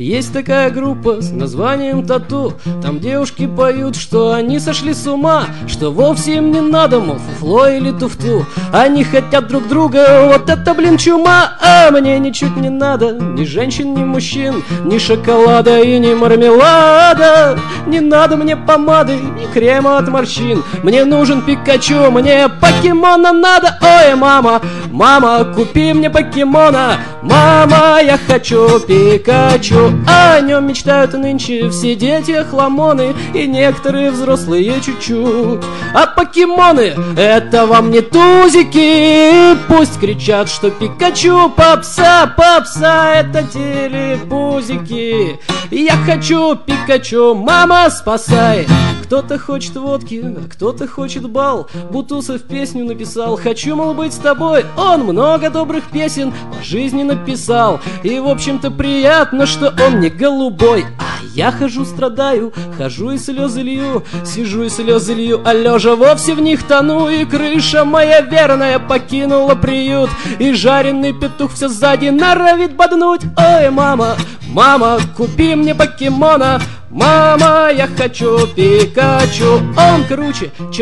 Есть такая группа с названием Тату. Там девушки поют, что они сошли с ума, что вовсе им не надо, мол, фуфло или туфту. Они хотят друг друга, вот это, блин, чума. А мне ничуть не надо ни женщин, ни мужчин, ни шоколада и ни мармелада. Не надо мне помады и крема от морщин. Мне нужен Пикачу, мне покемона надо. Ой, мама, мама, купи мне покемона. Мама, я хочу Пикачу. О нем мечтают нынче все дети охламоны и некоторые взрослые чуть-чуть. А покемоны — это вам не тузики. Пусть кричат, что Пикачу попса, попса — это телепузики. Я хочу Пикачу, мама, спасай. Кто-то хочет водки, а кто-то хочет бал. Бутусов песню написал: хочу, мол, быть с тобой. Он много добрых песен по жизни написал, и, в общем-то, приятно, что он не голубой. А я хожу, страдаю, хожу и слезы лью, сижу и слезы лью, а лежа вовсе в них тону. И крыша моя верная покинула приют, и жареный петух все сзади норовит боднуть. Ой, мама, мама, купи мне покемона. Мама, я хочу Пикачу. Он круче, чем